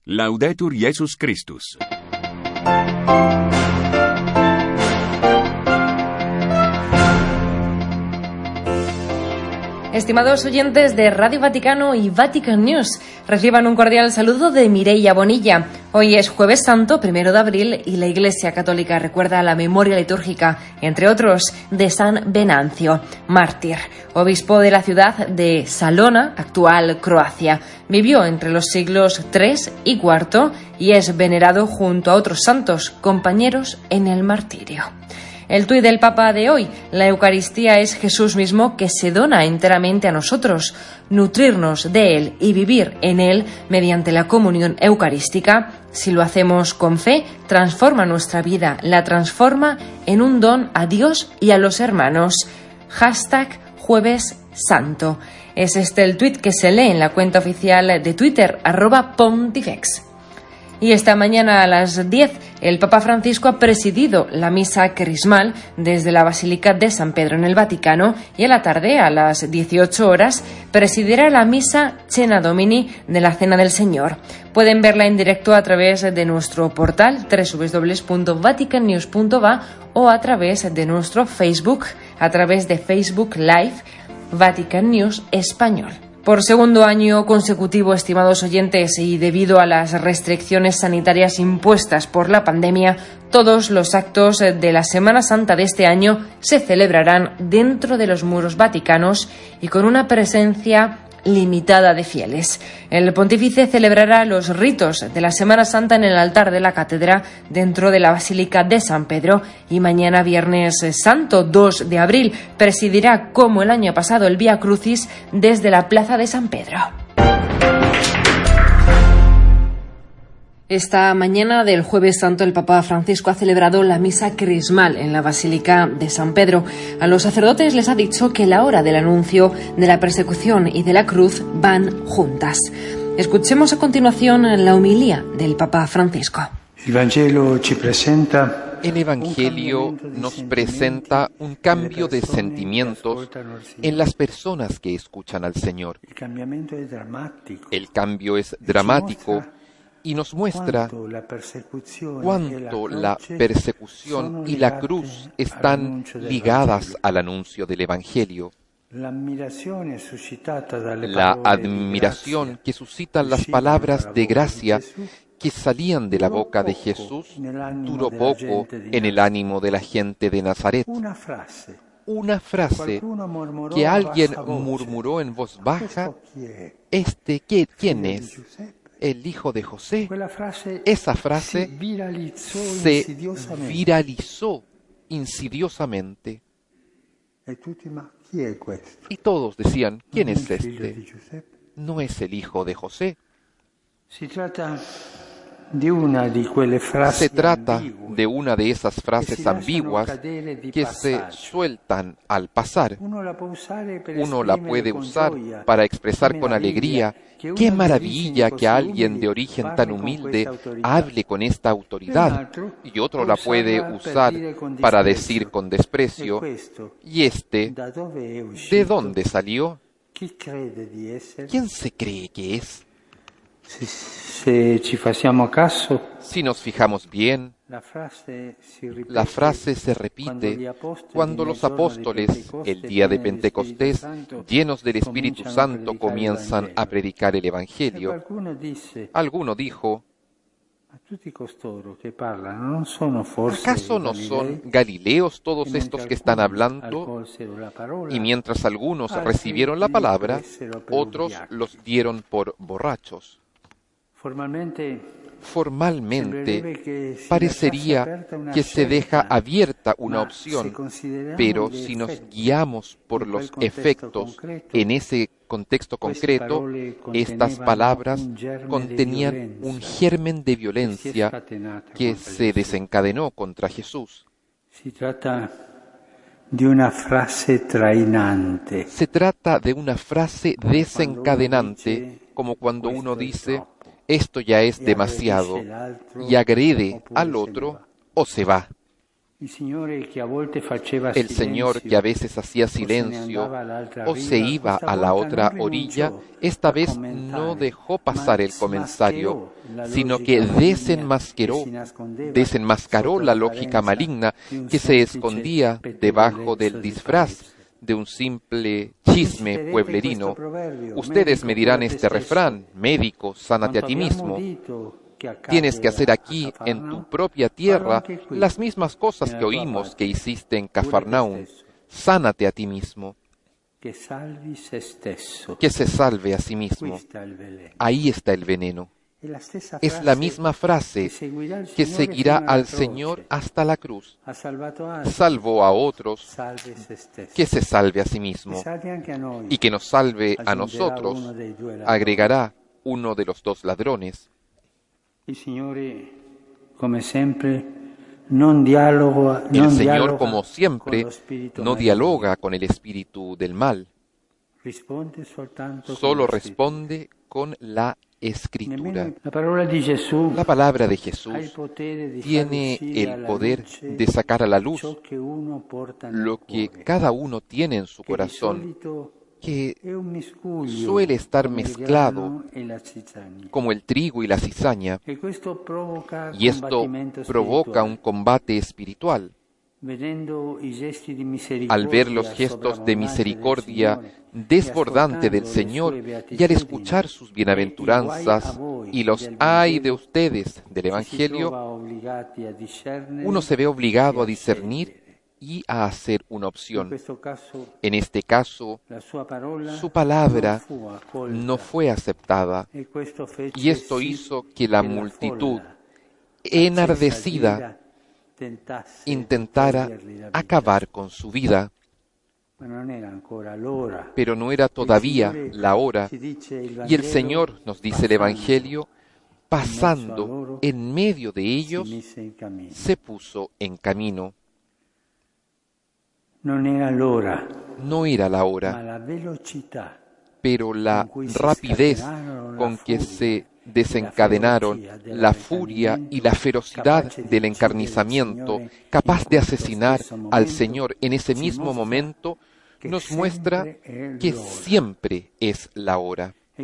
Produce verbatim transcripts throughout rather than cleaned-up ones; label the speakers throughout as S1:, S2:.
S1: Laudetur Jesus Christus.
S2: Estimados oyentes de Radio Vaticano y Vatican News, reciban un cordial saludo de Mireia Bonilla. Hoy es Jueves Santo, primero de abril, y la Iglesia Católica recuerda la memoria litúrgica, entre otros, de San Venancio, mártir, obispo de la ciudad de Salona, actual Croacia. Vivió entre los siglos tres y cuarto y es venerado junto a otros santos, compañeros en el martirio. El tuit del Papa de hoy: la Eucaristía es Jesús mismo que se dona enteramente a nosotros. Nutrirnos de Él y vivir en Él mediante la comunión eucarística, si lo hacemos con fe, transforma nuestra vida, la transforma en un don a Dios y a los hermanos. Hashtag Jueves Santo. Es este el tuit que se lee en la cuenta oficial de Twitter, arroba Pontifex. Y esta mañana a las diez, el Papa Francisco ha presidido la misa crismal desde la Basílica de San Pedro en el Vaticano, y a la tarde, a las dieciocho horas, presidirá la misa Cena Domini de la Cena del Señor. Pueden verla en directo a través de nuestro portal doble u doble u doble u punto vatican news punto va o a través de nuestro Facebook, a través de Facebook Live Vatican News Español. Por segundo año consecutivo, estimados oyentes, y debido a las restricciones sanitarias impuestas por la pandemia, todos los actos de la Semana Santa de este año se celebrarán dentro de los muros vaticanos y con una presencia limitada de fieles. El pontífice celebrará los ritos de la Semana Santa en el altar de la Catedral dentro de la Basílica de San Pedro, y mañana, Viernes Santo dos de abril, presidirá, como el año pasado, el Vía Crucis desde la Plaza de San Pedro. Esta mañana del Jueves Santo, el Papa Francisco ha celebrado la misa crismal en la Basílica de San Pedro. A los sacerdotes les ha dicho que la hora del anuncio de la persecución y de la cruz van juntas. Escuchemos a continuación la homilía del Papa Francisco.
S3: El Evangelio ci presenta
S4: El Evangelio nos presenta un cambio de sentimientos en las personas que escuchan al Señor. El cambio es dramático y nos muestra cuánto la persecución y la cruz están ligadas al anuncio del Evangelio. La admiración que suscitan las palabras de gracia que salían de la boca de Jesús duró poco en el ánimo de la gente de Nazaret. Una frase que alguien murmuró en voz baja: ¿Este qué, quién es? ¿El hijo de José? Esa frase se viralizó insidiosamente. Y todos decían: ¿quién es este? ¿No es el hijo de José? Se trata de una de esas frases ambiguas que se sueltan al pasar. Uno la puede usar para expresar con alegría: ¡qué maravilla que alguien de origen tan humilde hable con esta autoridad! Y otro la puede usar para decir con desprecio: ¿y este de dónde salió? ¿Quién se cree que es? Si nos fijamos bien, la frase se repite cuando los apóstoles, el día de Pentecostés, llenos del Espíritu Santo, comienzan a predicar el Evangelio. Alguno dijo: ¿acaso no son galileos todos estos que están hablando? Y mientras algunos recibieron la palabra, otros los dieron por borrachos. Formalmente, parecería que se deja abierta una opción, pero si nos guiamos por los efectos en ese contexto concreto, estas palabras contenían un germen de violencia que se desencadenó contra Jesús.
S3: Se trata de una frase trainante.
S4: Se trata de una frase desencadenante, como cuando uno dice: esto ya es demasiado, y agrede al otro o se va.
S3: El
S4: Señor, que a veces hacía silencio o se iba a la otra orilla, esta vez no dejó pasar el comentario, sino que desenmascaró, desenmascaró la lógica maligna que se escondía debajo del disfraz de un simple chisme pueblerino. Ustedes me dirán este refrán: médico, sánate a ti mismo. Tienes que hacer aquí, en tu propia tierra, las mismas cosas que oímos que hiciste en Cafarnaún. Sánate a ti mismo. Que se salve a sí mismo. Ahí está el veneno. Es la misma frase que seguirá al Señor hasta la cruz. Salvó a otros, que se salve a sí mismo. Y que nos salve a nosotros, agregará uno de los dos ladrones.
S3: El Señor, como siempre, no dialoga,
S4: el Señor, como siempre, no dialoga con el espíritu del mal. Solo responde con la Escritura. La palabra de Jesús tiene el poder de sacar a la luz lo que cada uno tiene en su corazón, que suele estar mezclado como el trigo y la cizaña, y esto provoca un combate espiritual. Al ver los gestos de misericordia desbordante del Señor y al escuchar sus bienaventuranzas y los ay de ustedes del Evangelio, uno se ve obligado a discernir y a hacer una opción. En este caso, su palabra no fue aceptada, y esto hizo que la multitud, enardecida, intentara acabar con su vida. Pero no era todavía la hora, y el Señor, nos dice el Evangelio, pasando en medio de ellos, se puso en camino.
S3: No era l'ora,
S4: no era la hora, pero la rapidez con que se desencadenaron la furia y la ferocidad del encarnizamiento, capaz de asesinar al Señor en ese mismo momento, nos muestra que siempre es la hora. Y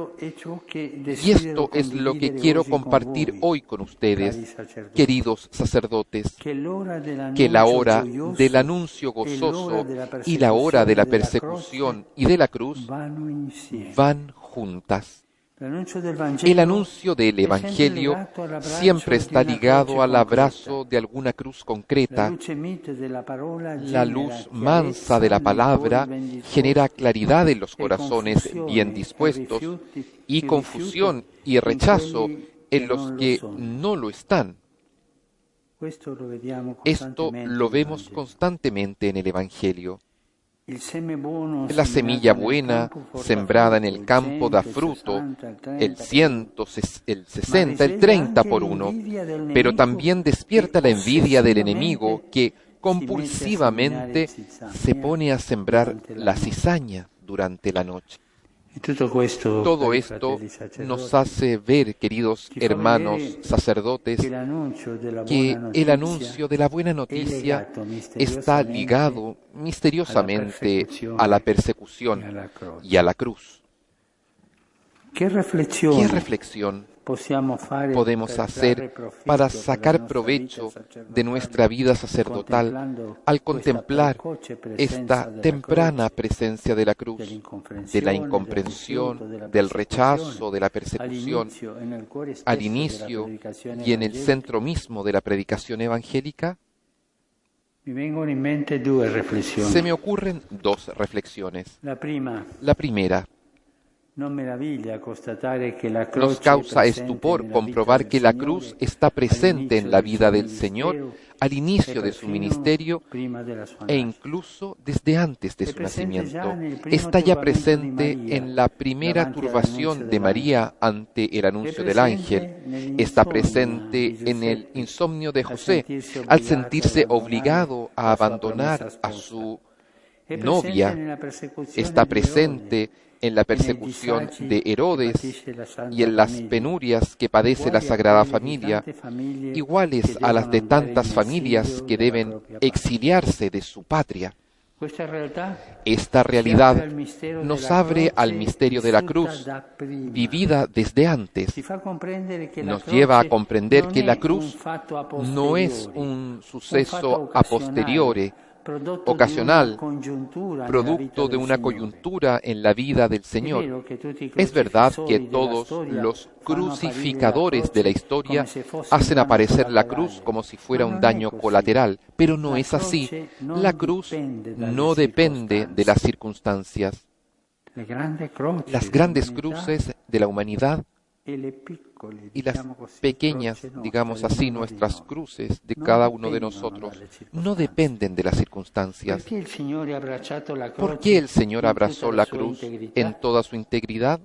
S4: esto es lo que quiero compartir hoy con ustedes, queridos sacerdotes, que la hora del anuncio gozoso y la hora de la persecución y de la cruz van juntas. El anuncio del Evangelio siempre está ligado al abrazo de alguna cruz concreta. La luz mansa de la palabra genera claridad en los corazones bien dispuestos y confusión y rechazo en los que no lo están. Esto lo vemos constantemente en el Evangelio. La semilla buena, sembrada en el campo, da fruto, el ciento, el sesenta, el treinta por uno, pero también despierta la envidia del enemigo que compulsivamente se pone a sembrar la cizaña durante la noche. Todo esto nos hace ver, queridos hermanos sacerdotes, que el anuncio de la buena noticia está ligado misteriosamente a la persecución y a la cruz. ¿Qué reflexión podemos hacer para sacar provecho de nuestra vida sacerdotal al contemplar esta temprana presencia de la cruz, de la incomprensión, del rechazo, de la persecución, al inicio y en el centro mismo de la predicación evangélica? Se me ocurren dos reflexiones. La primera, nos causa estupor comprobar que la cruz está presente en la vida del Señor al inicio de su ministerio e incluso desde antes de su nacimiento. Está ya presente en la primera turbación de María ante el anuncio del ángel. Está presente en el insomnio de José al sentirse obligado a abandonar a su novia. Está presente en la persecución de Herodes y en las penurias que padece la Sagrada Familia, iguales a las de tantas familias que deben exiliarse de su patria. Esta realidad nos abre al misterio de la cruz, vivida desde antes. Nos lleva a comprender que la cruz no es un suceso a posteriori, ocasional, producto de una coyuntura en la vida del Señor. Es verdad que todos los crucificadores de la historia hacen aparecer la cruz como si fuera un daño colateral, pero no es así. La cruz no depende de las circunstancias. Las grandes cruces de la humanidad y las pequeñas, digamos así, nuestras cruces de cada uno de nosotros, no dependen de las circunstancias. ¿Por qué el Señor abrazó la cruz en toda su integridad?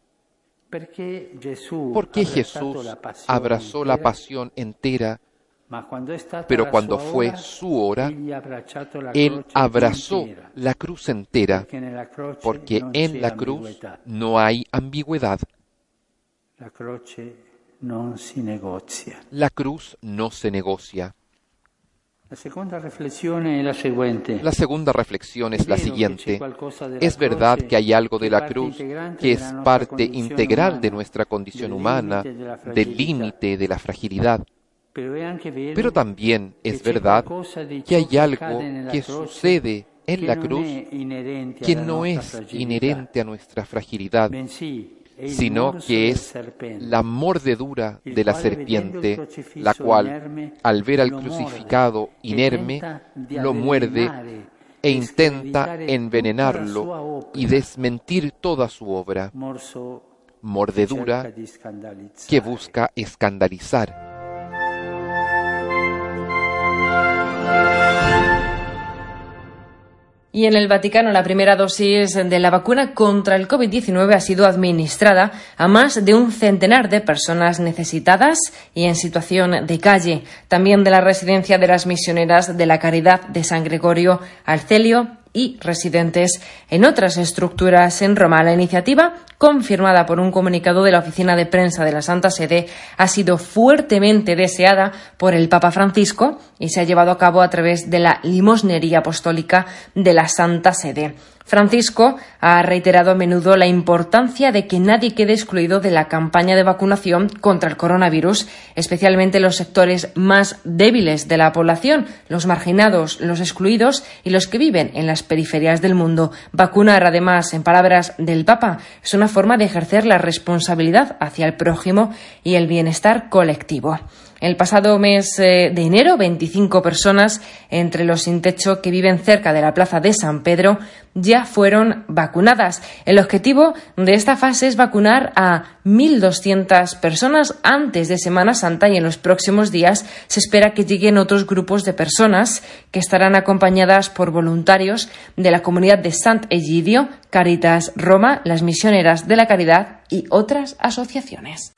S4: ¿Por qué Jesús abrazó la pasión entera? Pero cuando fue su hora, Él abrazó la cruz entera, porque en la cruz no hay ambigüedad.
S3: La croce non si negozia.
S4: La cruz no se negocia.
S3: La segunda reflexión es la siguiente.
S4: La segunda reflexión es la siguiente. Es verdad que hay algo de la cruz que es parte integral de nuestra condición humana, del límite de la fragilidad. Pero también es verdad que hay algo que sucede en la cruz que no es inherente a nuestra fragilidad, sino que es la mordedura de la serpiente, la cual, al ver al crucificado inerme, lo muerde e intenta envenenarlo y desmentir toda su obra. Mordedura que busca escandalizar.
S2: Y en el Vaticano, la primera dosis de la vacuna contra el COVID diecinueve ha sido administrada a más de un centenar de personas necesitadas y en situación de calle, también de la residencia de las misioneras de la Caridad de San Gregorio Arcelio y residentes en otras estructuras en Roma. La iniciativa, confirmada por un comunicado de la Oficina de Prensa de la Santa Sede, ha sido fuertemente deseada por el Papa Francisco y se ha llevado a cabo a través de la limosnería apostólica de la Santa Sede. Francisco ha reiterado a menudo la importancia de que nadie quede excluido de la campaña de vacunación contra el coronavirus, especialmente los sectores más débiles de la población, los marginados, los excluidos y los que viven en las periferias del mundo. Vacunar, además, en palabras del Papa, es una forma de ejercer la responsabilidad hacia el prójimo y el bienestar colectivo. El pasado mes de enero, veinticinco personas entre los sin techo que viven cerca de la plaza de San Pedro ya fueron vacunadas. El objetivo de esta fase es vacunar a mil doscientas personas antes de Semana Santa y en los próximos días se espera que lleguen otros grupos de personas que estarán acompañadas por voluntarios de la comunidad de Sant'Egidio, Caritas Roma, las Misioneras de la Caridad y otras asociaciones.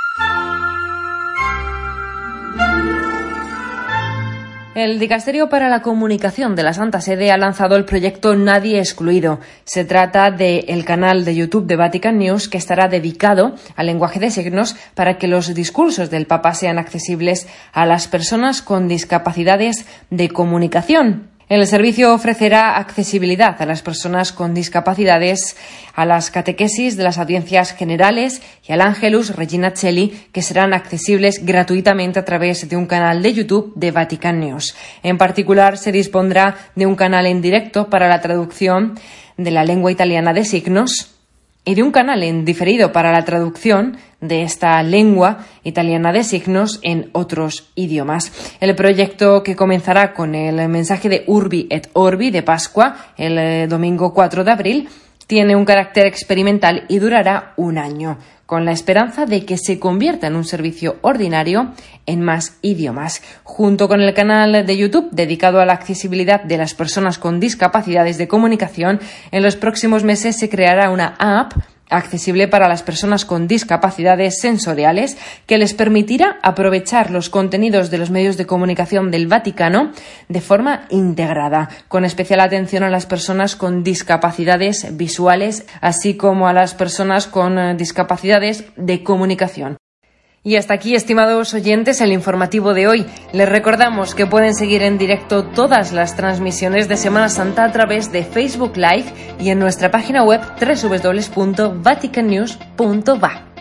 S2: El Dicasterio para la Comunicación de la Santa Sede ha lanzado el proyecto Nadie Excluido. Se trata del canal de YouTube de Vatican News que estará dedicado al lenguaje de signos para que los discursos del Papa sean accesibles a las personas con discapacidades de comunicación. El servicio ofrecerá accesibilidad a las personas con discapacidades, a las catequesis de las audiencias generales y al Angelus Regina Coeli, que serán accesibles gratuitamente a través de un canal de YouTube de Vatican News. En particular, se dispondrá de un canal en directo para la traducción de la lengua italiana de signos y de un canal en diferido para la traducción de esta lengua italiana de signos en otros idiomas. El proyecto, que comenzará con el mensaje de Urbi et Orbi de Pascua el eh, domingo cuatro de abril, tiene un carácter experimental y durará un año, con la esperanza de que se convierta en un servicio ordinario en más idiomas. Junto con el canal de YouTube dedicado a la accesibilidad de las personas con discapacidades de comunicación, en los próximos meses se creará una app accesible para las personas con discapacidades sensoriales, que les permitirá aprovechar los contenidos de los medios de comunicación del Vaticano de forma integrada, con especial atención a las personas con discapacidades visuales, así como a las personas con discapacidades de comunicación. Y hasta aquí, estimados oyentes, el informativo de hoy. Les recordamos que pueden seguir en directo todas las transmisiones de Semana Santa a través de Facebook Live y en nuestra página web doble u doble u doble u punto vatican news punto va.